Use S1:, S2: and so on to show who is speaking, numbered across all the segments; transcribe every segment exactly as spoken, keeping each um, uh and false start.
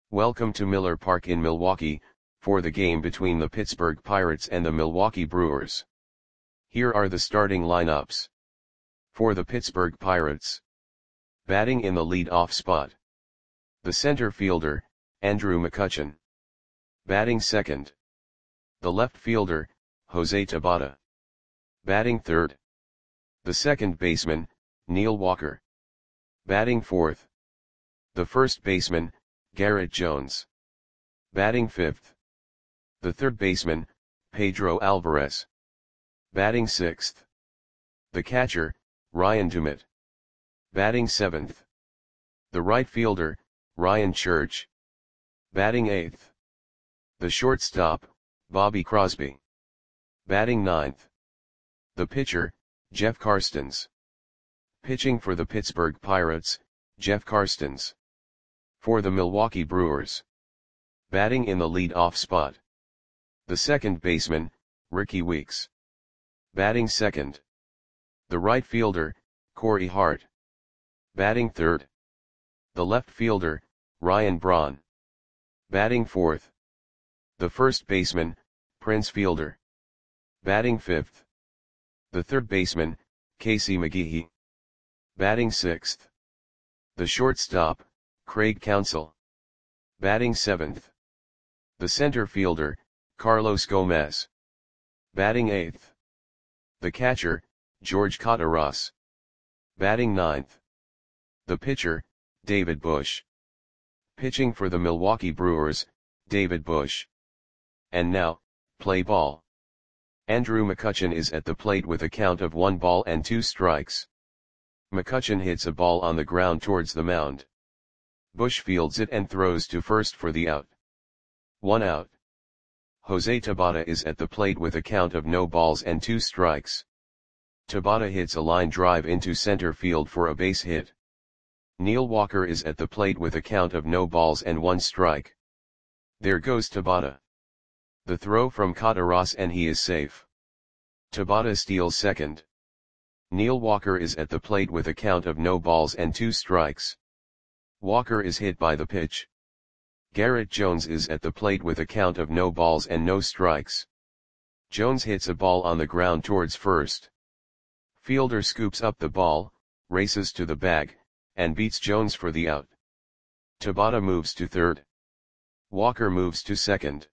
S1: Welcome to Miller Park in Milwaukee, for the game between the Pittsburgh Pirates and the Milwaukee Brewers. Here are the starting lineups. For the Pittsburgh Pirates. Batting in the lead-off spot. The center fielder, Andrew McCutchen. Batting second. The left fielder, Jose Tabata. Batting third. The second baseman, Neil Walker. Batting fourth. The first baseman, Garrett Jones. Batting fifth. The third baseman, Pedro Alvarez. Batting sixth. The catcher, Ryan Dumet. Batting seventh. The right fielder, Ryan Church. Batting eighth. The shortstop, Bobby Crosby. Batting ninth. The pitcher, Jeff Karstens. Pitching for the Pittsburgh Pirates, Jeff Karstens. For the Milwaukee Brewers. Batting in the lead-off spot. The second baseman, Rickie Weeks. Batting second. The right fielder, Corey Hart. Batting third. The left fielder, Ryan Braun. Batting fourth. The first baseman, Prince Fielder. Batting fifth. The third baseman, Casey McGehee. Batting sixth. The shortstop, Craig Counsell. Batting seventh. The center fielder, Carlos Gomez. Batting eighth. The catcher, George Kottaras. Batting ninth. The pitcher, David Bush. Pitching for the Milwaukee Brewers, David Bush. And now, play ball. Andrew McCutchen is at the plate with a count of one ball and two strikes. McCutchen hits a ball on the ground towards the mound. Bush fields it and throws to first for the out. One out. Jose Tabata is at the plate with a count of no balls and two strikes. Tabata hits a line drive into center field for a base hit. Neil Walker is at the plate with a count of no balls and one strike. There goes Tabata. The throw from Kottaras and he is safe. Tabata steals second. Neil Walker is at the plate with a count of no balls and two strikes. Walker is hit by the pitch. Garrett Jones is at the plate with a count of no balls and no strikes. Jones hits a ball on the ground towards first. Fielder scoops up the ball, races to the bag, and beats Jones for the out. Tabata moves to third. Walker moves to second.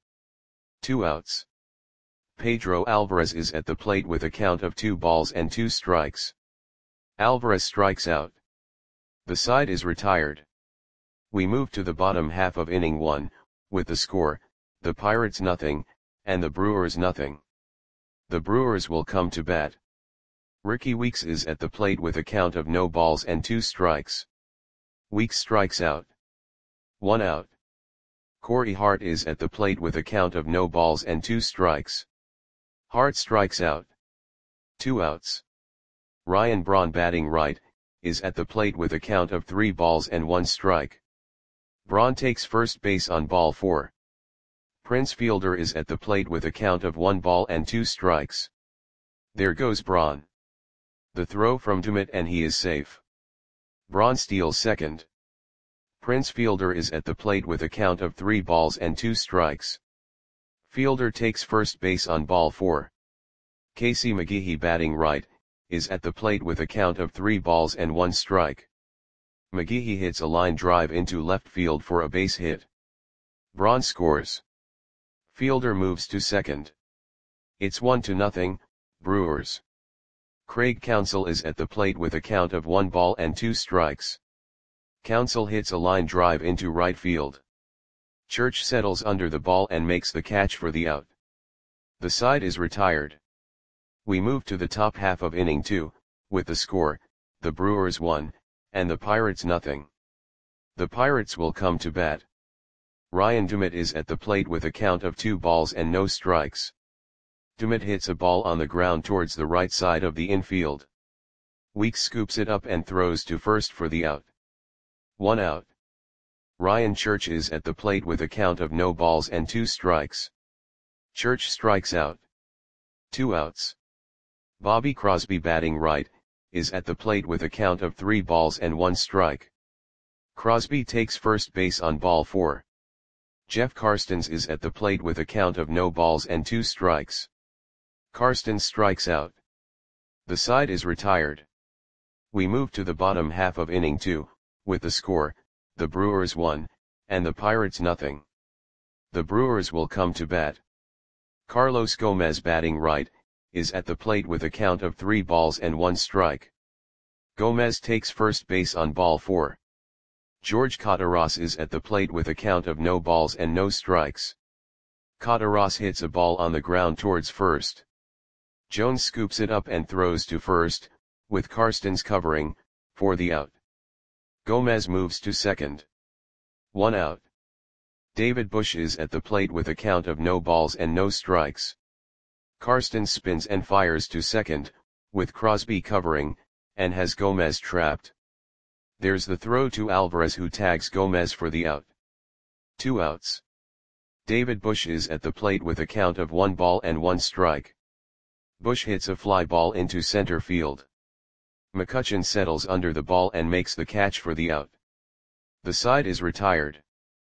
S1: Two outs. Pedro Alvarez is at the plate with a count of two balls and two strikes. Alvarez strikes out. The side is retired. We move to the bottom half of inning one, with the score, the Pirates nothing, and the Brewers nothing. The Brewers will come to bat. Rickie Weeks is at the plate with a count of no balls and two strikes. Weeks strikes out. One out. Corey Hart is at the plate with a count of no balls and two strikes. Hart strikes out. Two outs. Ryan Braun, batting right, is at the plate with a count of three balls and one strike. Braun takes first base on ball four. Prince Fielder is at the plate with a count of one ball and two strikes. There goes Braun. The throw from Dumet and he is safe. Braun steals second. Prince Fielder is at the plate with a count of three balls and two strikes. Fielder takes first base on ball four. Casey McGehee, batting right, is at the plate with a count of three balls and one strike. McGehee hits a line drive into left field for a base hit. Braun scores. Fielder moves to second. It's one to nothing, Brewers. Craig Counsell is at the plate with a count of one ball and two strikes. Counsell hits a line drive into right field. Church settles under the ball and makes the catch for the out. The side is retired. We move to the top half of inning two, with the score, the Brewers one, and the Pirates nothing. The Pirates will come to bat. Ryan Dumet is at the plate with a count of two balls and no strikes. Dumet hits a ball on the ground towards the right side of the infield. Weeks scoops it up and throws to first for the out. One out. Ryan Church is at the plate with a count of no balls and two strikes. Church strikes out. Two outs. Bobby Crosby, batting right, is at the plate with a count of three balls and one strike. Crosby takes first base on ball four. Jeff Karstens is at the plate with a count of no balls and two strikes. Karstens strikes out. The side is retired. We move to the bottom half of inning two, with the score, the Brewers one, and the Pirates nothing. The Brewers will come to bat. Carlos Gomez, batting right, is at the plate with a count of three balls and one strike. Gomez takes first base on ball four. George Cotaras is at the plate with a count of no balls and no strikes. Cotaras hits a ball on the ground towards first. Jones scoops it up and throws to first, with Karstens covering, for the out. Gomez moves to second. One out. David Bush is at the plate with a count of no balls and no strikes. Karstens spins and fires to second, with Crosby covering, and has Gomez trapped. There's the throw to Alvarez, who tags Gomez for the out. Two outs. David Bush is at the plate with a count of one ball and one strike. Bush hits a fly ball into center field. McCutchen settles under the ball and makes the catch for the out. The side is retired.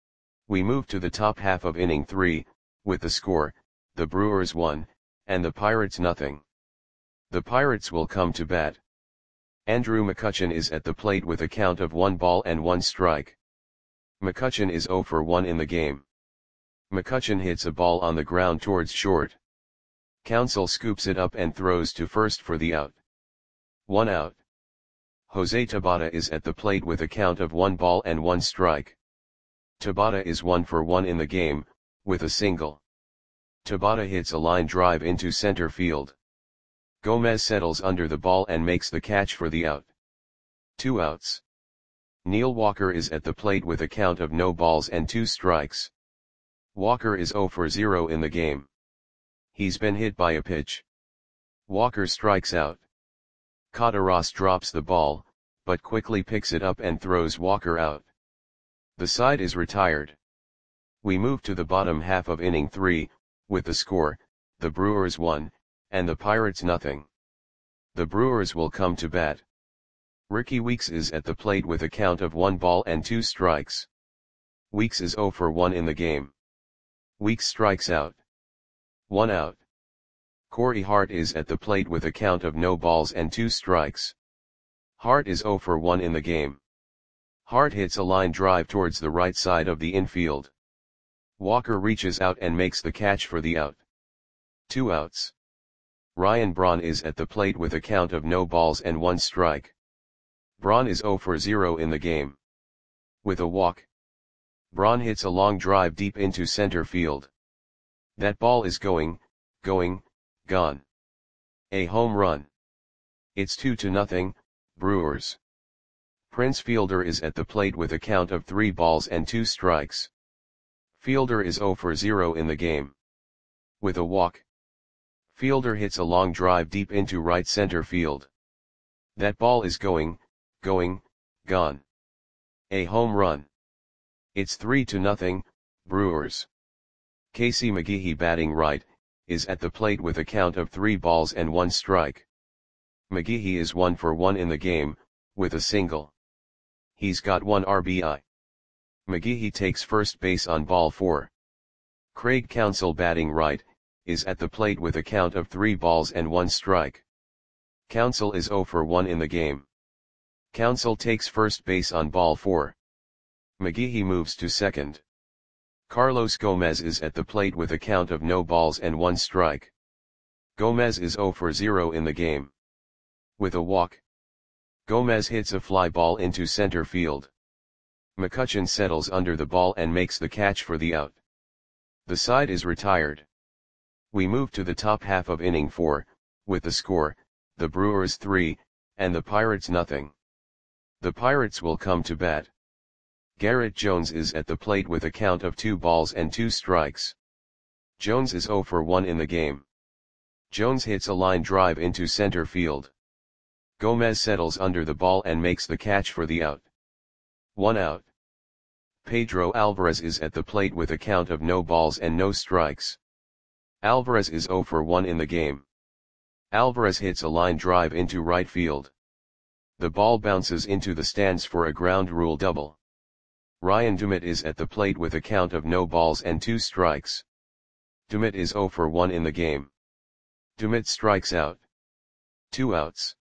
S1: We move to the top half of inning three, with the score, the Brewers one, and the Pirates nothing. The Pirates will come to bat. Andrew McCutchen is at the plate with a count of one ball and one strike. McCutchen is zero for one in the game. McCutchen hits a ball on the ground towards short. Counsell scoops it up and throws to first for the out. One out. Jose Tabata is at the plate with a count of one ball and one strike. Tabata is one for one in the game, with a single. Tabata hits a line drive into center field. Gomez settles under the ball and makes the catch for the out. Two outs. Neil Walker is at the plate with a count of no balls and two strikes. Walker is zero for zero in the game. He's been hit by a pitch. Walker strikes out. Cotaras drops the ball, but quickly picks it up and throws Walker out. The side is retired. We move to the bottom half of inning three, with the score, the Brewers one, and the Pirates nothing. The Brewers will come to bat. Ricky Weeks is at the plate with a count of one ball and two strikes. Weeks is zero for one in the game. Weeks strikes out. One out. Corey Hart is at the plate with a count of no balls and two strikes. Hart is zero for one in the game. Hart hits a line drive towards the right side of the infield. Walker reaches out and makes the catch for the out. Two outs. Ryan Braun is at the plate with a count of no balls and one strike. Braun is zero for zero in the game. With a walk. Braun hits a long drive deep into center field. That ball is going, going, gone. A home run. It's two to nothing, Brewers. Prince Fielder is at the plate with a count of three balls and two strikes. Fielder is zero for zero in the game. With a walk. Fielder hits a long drive deep into right center field. That ball is going, going, gone. A home run. It's three to nothing, Brewers. Casey McGehee, batting right, is at the plate with a count of three balls and one strike. McGehee is one for one in the game, with a single. He's got one R B I. McGehee takes first base on ball four. Craig Counsell, batting right, is at the plate with a count of three balls and one strike. Counsell is zero for one in the game. Counsell takes first base on ball four. McGehee moves to second. Carlos Gomez is at the plate with a count of no balls and one strike. Gomez is zero for zero in the game. With a walk. Gomez hits a fly ball into center field. McCutchen settles under the ball and makes the catch for the out. The side is retired. We move to the top half of inning four, with the score, the Brewers three, and the Pirates nothing. The Pirates will come to bat. Garrett Jones is at the plate with a count of two balls and two strikes. Jones is zero for one in the game. Jones hits a line drive into center field. Gomez settles under the ball and makes the catch for the out. One out. Pedro Alvarez is at the plate with a count of no balls and no strikes. Alvarez is zero for one in the game. Alvarez hits a line drive into right field. The ball bounces into the stands for a ground rule double. Ryan Dumit is at the plate with a count of no balls and two strikes. Dumit is zero for one in the game. Dumit strikes out. Two outs.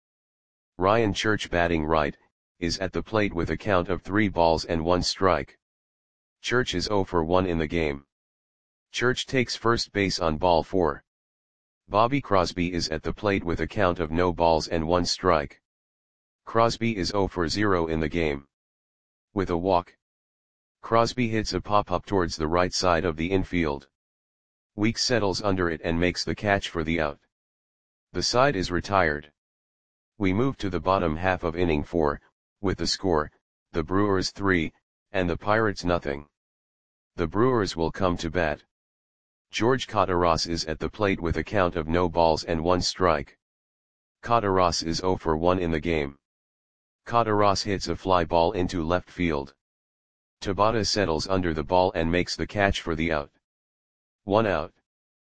S1: Ryan Church, batting right, is at the plate with a count of three balls and one strike. Church is zero for one in the game. Church takes first base on ball four. Bobby Crosby is at the plate with a count of no balls and one strike. Crosby is zero for zero in the game. With a walk, Crosby hits a pop-up towards the right side of the infield. Weeks settles under it and makes the catch for the out. The side is retired. We move to the bottom half of inning four, with the score, the Brewers three, and the Pirates nothing. The Brewers will come to bat. George Kottaras is at the plate with a count of no balls and one strike. Kottaras is zero for one in the game. Kottaras hits a fly ball into left field. Tabata settles under the ball and makes the catch for the out. One out.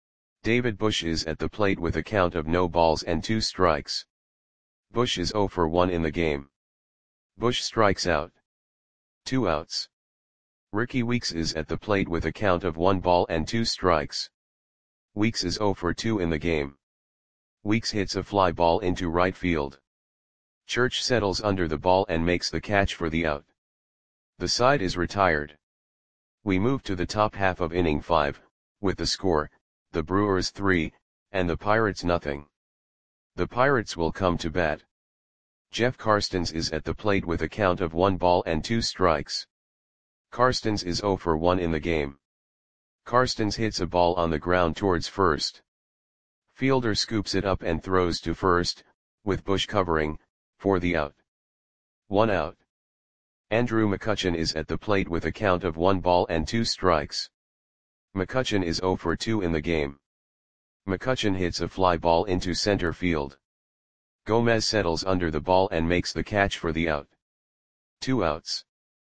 S1: David Bush is at the plate with a count of no balls and two strikes. Bush is zero for one in the game. Bush strikes out. Two outs. Ricky Weeks is at the plate with a count of one ball and two strikes. Weeks is zero for two in the game. Weeks hits a fly ball into right field. Church settles under the ball and makes the catch for the out. The side is retired. We move to the top half of inning five, with the score, the Brewers three, and the Pirates nothing. The Pirates will come to bat. Jeff Karstens is at the plate with a count of one ball and two strikes. Karstens is zero for one in the game. Karstens hits a ball on the ground towards first. Fielder scoops it up and throws to first, with Bush covering, for the out. One out. Andrew McCutchen is at the plate with a count of one ball and two strikes. McCutchen is zero for two in the game. McCutchen hits a fly ball into center field. Gomez settles under the ball and makes the catch for the out. Two outs.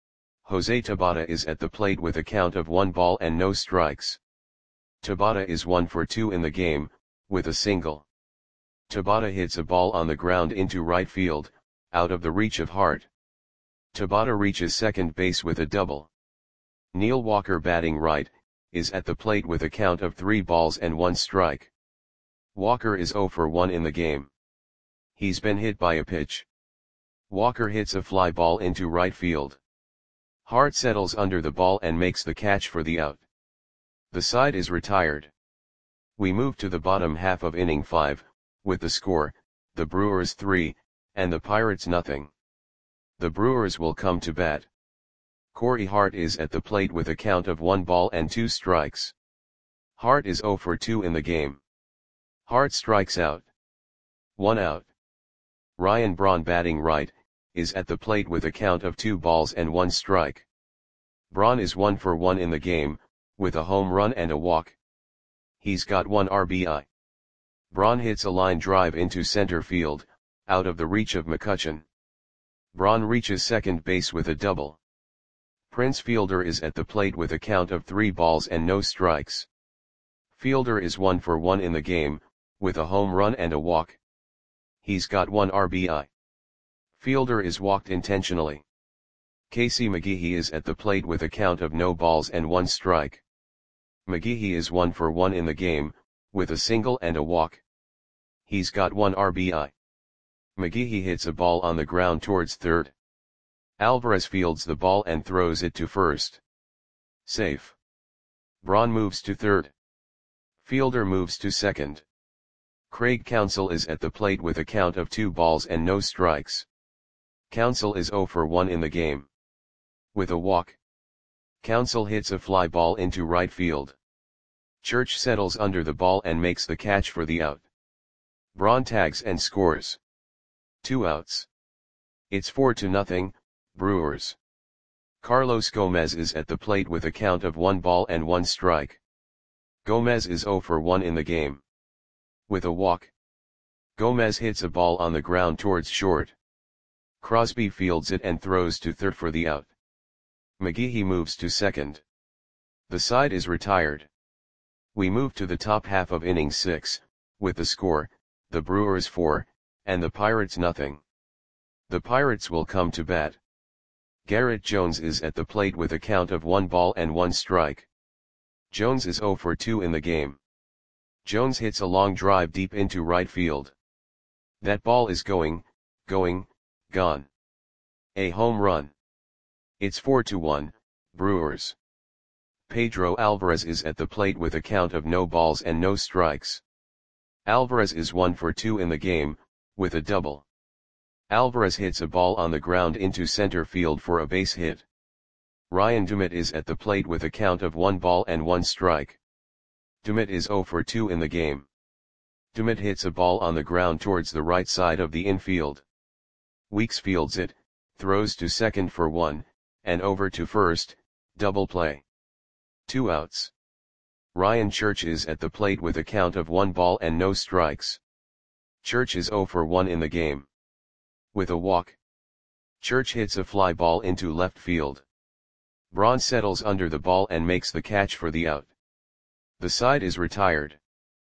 S1: Jose Tabata is at the plate with a count of one ball and no strikes. Tabata is one for two in the game, with a single. Tabata hits a ball on the ground into right field, out of the reach of Hart. Tabata reaches second base with a double. Neil Walker, batting right, is at the plate with a count of three balls and one strike. Walker is zero for one in the game. He's been hit by a pitch. Walker hits a fly ball into right field. Hart settles under the ball and makes the catch for the out. The side is retired. We move to the bottom half of inning five, with the score, the Brewers three, and the Pirates nothing. The Brewers will come to bat. Corey Hart is at the plate with a count of one ball and two strikes. Hart is zero for two in the game. Hart strikes out. One out. Ryan Braun, batting right, is at the plate with a count of two balls and one strike. Braun is one for one in the game, with a home run and a walk. He's got one R B I. Braun hits a line drive into center field, out of the reach of McCutchen. Braun reaches second base with a double. Prince Fielder is at the plate with a count of three balls and no strikes. Fielder is one for one in the game, with a home run and a walk. He's got one R B I. Fielder is walked intentionally. Casey McGehee is at the plate with a count of no balls and one strike. McGehee is one for one in the game, with a single and a walk. He's got one R B I. McGehee hits a ball on the ground towards third. Alvarez fields the ball and throws it to first. Safe. Braun moves to third. Fielder moves to second. Craig Counsell is at the plate with a count of two balls and no strikes. Counsell is zero for one in the game. With a walk, Counsell hits a fly ball into right field. Church settles under the ball and makes the catch for the out. Braun tags and scores. Two outs. It's four to nothing, Brewers. Carlos Gomez is at the plate with a count of one ball and one strike. Gomez is zero for one in the game. With a walk, Gomez hits a ball on the ground towards short. Crosby fields it and throws to third for the out. McGehee moves to second. The side is retired. We move to the top half of inning six, with the score, the Brewers four, and the Pirates nothing. The Pirates will come to bat. Garrett Jones is at the plate with a count of one ball and one strike. Jones is zero for two in the game. Jones hits a long drive deep into right field. That ball is going, going, gone. A home run. It's four to one, Brewers. Pedro Alvarez is at the plate with a count of no balls and no strikes. Alvarez is one for two in the game, with a double. Alvarez hits a ball on the ground into center field for a base hit. Ryan Dumit is at the plate with a count of one ball and one strike. Dumit is zero for two in the game. Dumit hits a ball on the ground towards the right side of the infield. Weeks fields it, throws to second for one, and over to first, double play. Two outs. Ryan Church is at the plate with a count of one ball and no strikes. Church is zero for one in the game. With a walk. Church hits a fly ball into left field. Braun settles under the ball and makes the catch for the out. The side is retired.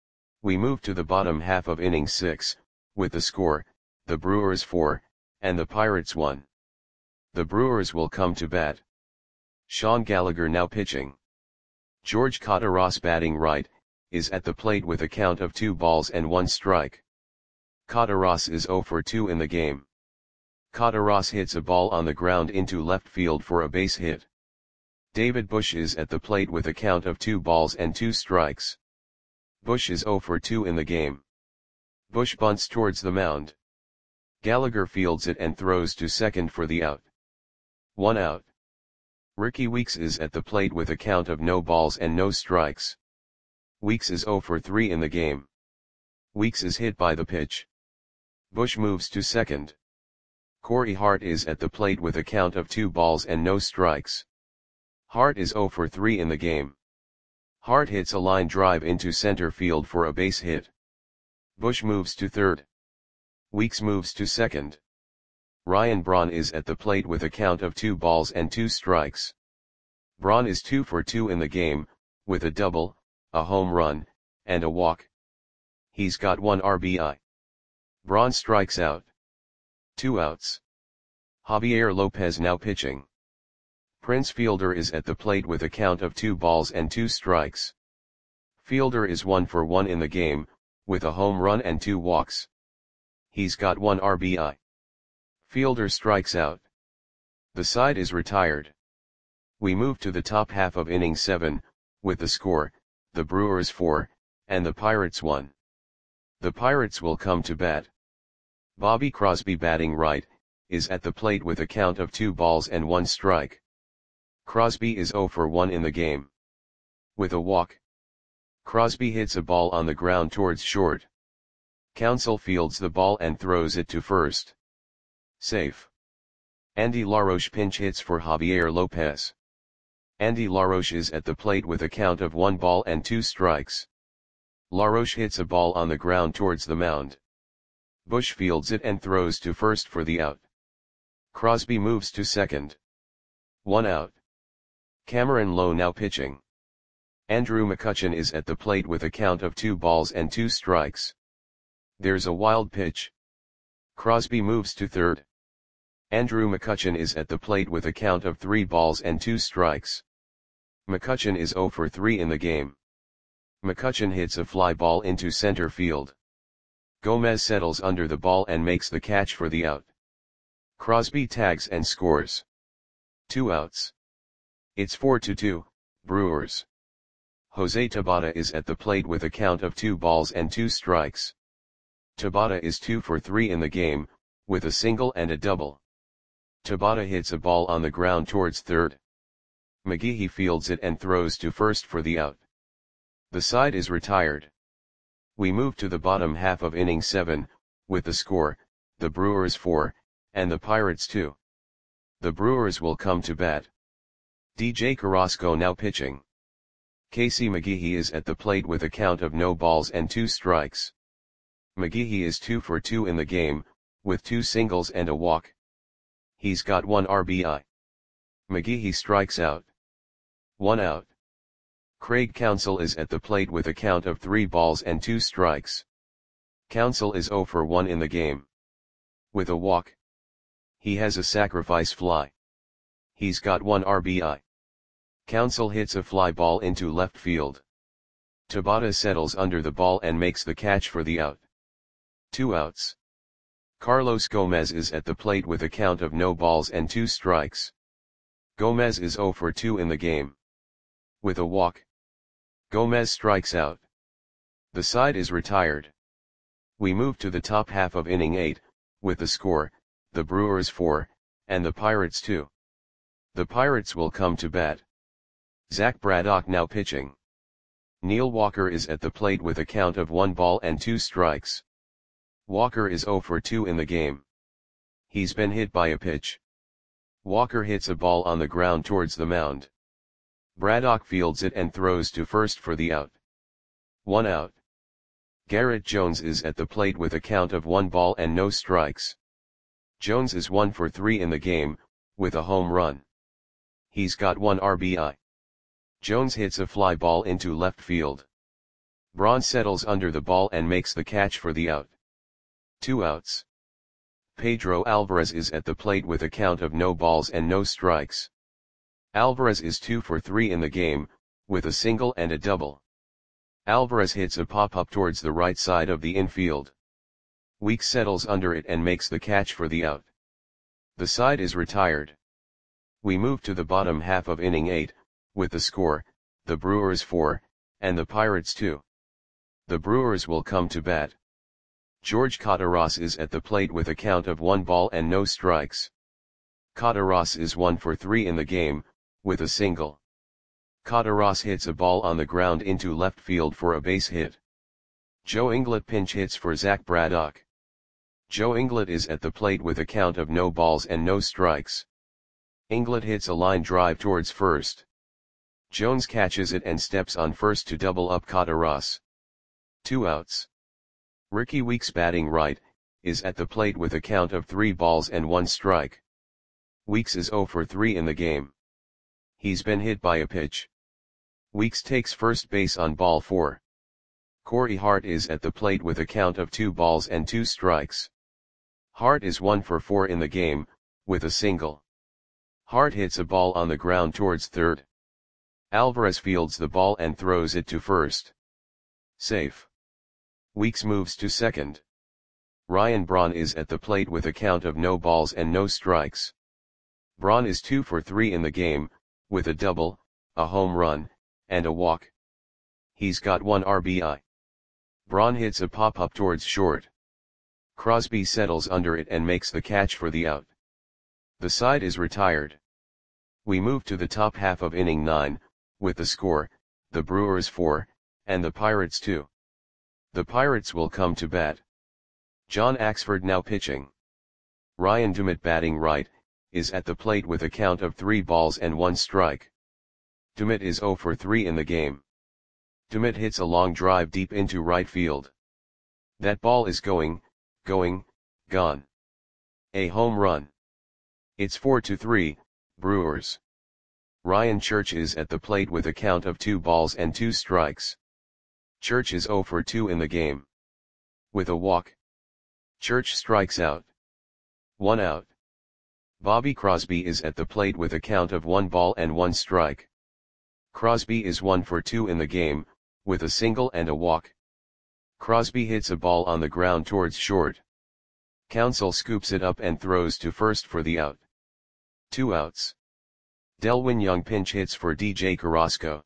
S1: We move to the bottom half of inning six, with the score, the Brewers four, and the Pirates one. The Brewers will come to bat. Sean Gallagher now pitching. George Cotaros batting right, is at the plate with a count of two balls and one strike. Cotaros is zero for two in the game. Cotaros hits a ball on the ground into left field for a base hit. David Bush is at the plate with a count of two balls and two strikes. Bush is zero for two in the game. Bush bunts towards the mound. Gallagher fields it and throws to second for the out. One out. Ricky Weeks is at the plate with a count of no balls and no strikes. Weeks is zero for three in the game. Weeks is hit by the pitch. Bush moves to second. Corey Hart is at the plate with a count of two balls and no strikes. Hart is zero for three in the game. Hart hits a line drive into center field for a base hit. Bush moves to third. Weeks moves to second. Ryan Braun is at the plate with a count of two balls and two strikes. Braun is two for two in the game, with a double, a home run, and a walk. He's got one R B I. Braun strikes out. Two outs. Javier Lopez now pitching. Prince Fielder is at the plate with a count of two balls and two strikes. Fielder is one for one in the game, with a home run and two walks. He's got one R B I. Fielder strikes out. The side is retired. We move to the top half of inning seven, with the score, the Brewers four, and the Pirates one. The Pirates will come to bat. Bobby Crosby batting right, is at the plate with a count of two balls and one strike. Crosby is zero for one in the game. With a walk. Crosby hits a ball on the ground towards short. Counsell fields the ball and throws it to first. Safe. Andy LaRoche pinch hits for Javier Lopez. Andy LaRoche is at the plate with a count of one ball and two strikes. LaRoche hits a ball on the ground towards the mound. Bush fields it and throws to first for the out. Crosby moves to second. One out. Cameron Lowe now pitching. Andrew McCutchen is at the plate with a count of two balls and two strikes. There's a wild pitch. Crosby moves to third. Andrew McCutchen is at the plate with a count of three balls and two strikes. McCutchen is zero for three in the game. McCutchen hits a fly ball into center field. Gomez settles under the ball and makes the catch for the out. Crosby tags and scores. Two outs. It's four to two, Brewers. Jose Tabata is at the plate with a count of two balls and two strikes. Tabata is two for three in the game, with a single and a double. Tabata hits a ball on the ground towards third. McGehee fields it and throws to first for the out. The side is retired. We move to the bottom half of inning seven, with the score, the Brewers four, and the Pirates two. The Brewers will come to bat. D J Carrasco now pitching. Casey McGehee is at the plate with a count of no balls and two strikes. McGehee is two for two in the game, with two singles and a walk. He's got one R B I. McGehee strikes out. One out. Craig Counsell is at the plate with a count of three balls and two strikes. Counsell is zero for one in the game. With a walk. He has a sacrifice fly. He's got one R B I. Counsell hits a fly ball into left field. Tabata settles under the ball and makes the catch for the out. Two outs. Carlos Gomez is at the plate with a count of no balls and two strikes. Gomez is zero for two in the game. With a walk, Gomez strikes out. The side is retired. We move to the top half of inning eight, with the score, the Brewers four, and the Pirates two. The Pirates will come to bat. Zach Braddock now pitching. Neil Walker is at the plate with a count of one ball and two strikes. Walker is zero for two in the game. He's been hit by a pitch. Walker hits a ball on the ground towards the mound. Braddock fields it and throws to first for the out. One out. Garrett Jones is at the plate with a count of one ball and no strikes. Jones is one for three in the game, with a home run. He's got one R B I. Jones hits a fly ball into left field. Braun settles under the ball and makes the catch for the out. Two outs. Pedro Alvarez is at the plate with a count of no balls and no strikes. Alvarez is two for three in the game, with a single and a double. Alvarez hits a pop-up towards the right side of the infield. Weeks settles under it and makes the catch for the out. The side is retired. We move to the bottom half of inning eight, with the score, the Brewers four, and the Pirates two. The Brewers will come to bat. George Cataras is at the plate with a count of one ball and no strikes. Cataras is one for three in the game, with a single. Cataras hits a ball on the ground into left field for a base hit. Joe Inglet pinch hits for Zach Braddock. Joe Inglet is at the plate with a count of no balls and no strikes. Inglet hits a line drive towards first. Jones catches it and steps on first to double up Cataras. Two outs. Ricky Weeks, batting right, is at the plate with a count of three balls and one strike. Weeks is zero for three in the game. He's been hit by a pitch. Weeks takes first base on ball four. Corey Hart is at the plate with a count of two balls and two strikes. Hart is one for four in the game, with a single. Hart hits a ball on the ground towards third. Alvarez fields the ball and throws it to first. Safe. Weeks moves to second. Ryan Braun is at the plate with a count of no balls and no strikes. Braun is two for three in the game, with a double, a home run, and a walk. He's got one R B I. Braun hits a pop-up towards short. Crosby settles under it and makes the catch for the out. The side is retired. We move to the top half of inning nine, with the score, the Brewers four, and the Pirates two. The Pirates will come to bat. John Axford now pitching. Ryan Dumit, batting right, is at the plate with a count of three balls and one strike. Dumit is zero for three in the game. Dumit hits a long drive deep into right field. That ball is going, going, gone. A home run. It's four to three, Brewers. Ryan Church is at the plate with a count of two balls and two strikes. Church is zero for two in the game. With a walk, Church strikes out. One out. Bobby Crosby is at the plate with a count of one ball and one strike. Crosby is one for two in the game, with a single and a walk. Crosby hits a ball on the ground towards short. Counsell scoops it up and throws to first for the out. Two outs. Delwin Young pinch hits for D J Carrasco.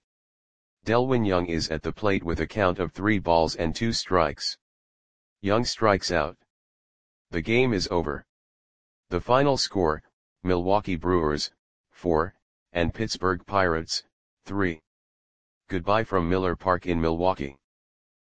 S1: Delwin Young is at the plate with a count of three balls and two strikes. Young strikes out. The game is over. The final score, Milwaukee Brewers, four, and Pittsburgh Pirates, three. Goodbye from Miller Park in Milwaukee.